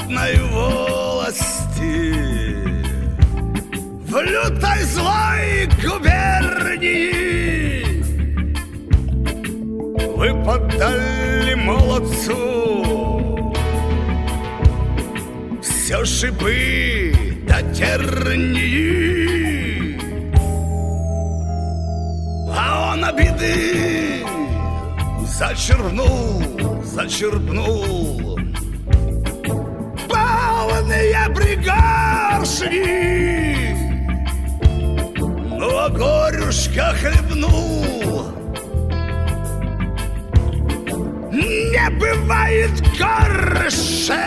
знатной волости, в лютой злой губернии вы поддали молодцу все шипы до тернии, а он обиды зачерпнул полные пригоршни, но горюшка хлебнул. Не бывает горше,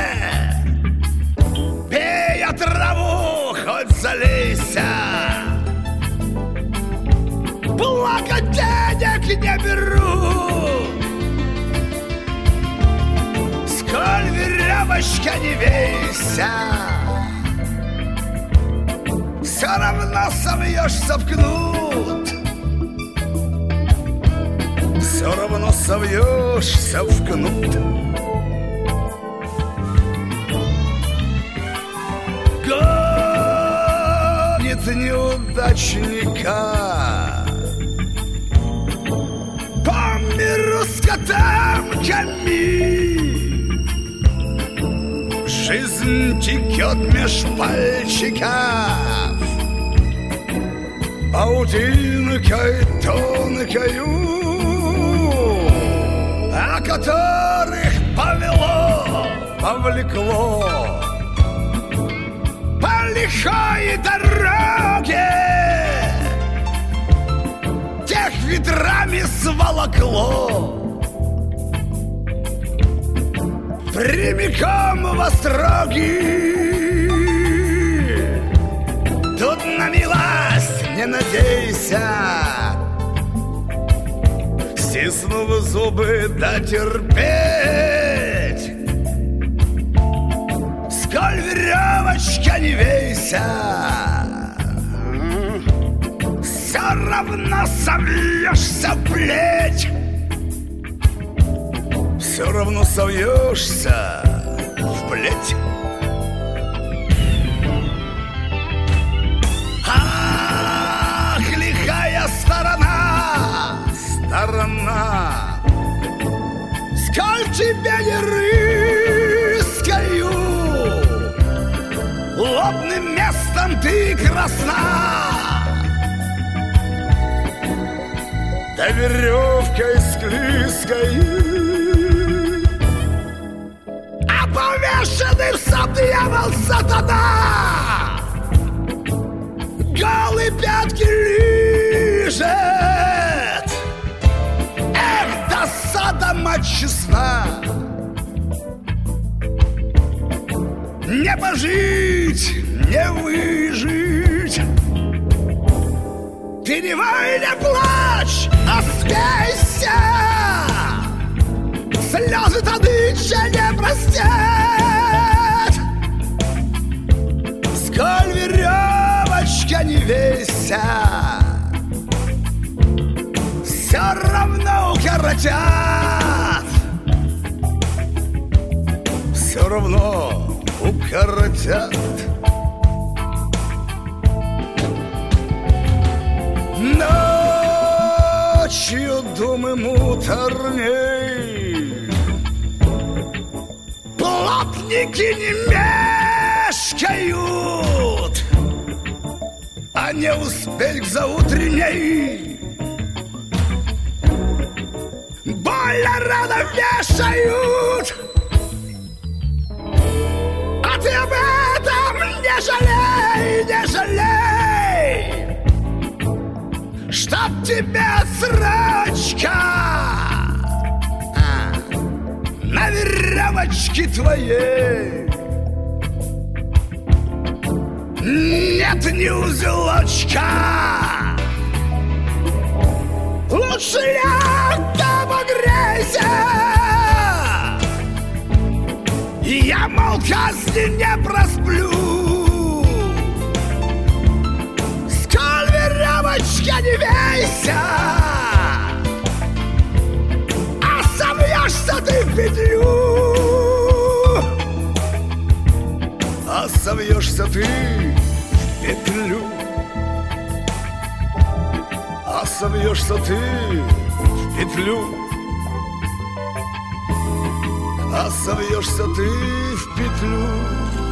пей траву, хоть залейся, благо денег не беру, сколь веревочка не вейся, все равно совьешься в кнут, все равно совьешься в кнут. Гонит неудачника по миру с котамками, жизнь текет меж пальчиков паутинкой тонкою, о которых повлекло по лихой дороге, тех ветрами сволокло прямиком в остроги. Тут на милость не надейся, стиснув зубы дотерпеть, сколь веревочка не вейся, все равно совьешься в плеть, все равно совьешься в плеть. Ах, лихая сторона, сколь тебя не рыскаю, лобным местом ты красна, да веревкой склизкой, а повешенный в сам дьявол сатана голые пятки лижет. Эх, досада, мать честна, не пожить, не выжить. Ты не вой, не плачь, а смейся, слезы тадыча не простят, сколь веревочка не вейся, все равно укоротят, все равно укоротят. Ночью думы муторней, плотники не мешкают, а не успеть к заутренней больно рано вешают. А ты об этом не жалей, не жалей, чтоб тебе срочка на веревочке твоей нет ни узелочка. Лучше ляг обогрейся, я, мол, казни не просплю, сколь веревочка не вейся, а совьешься ты в петлю. совьешься ты в петлю, а совьешься ты в петлю, а совьешься ты в петлю.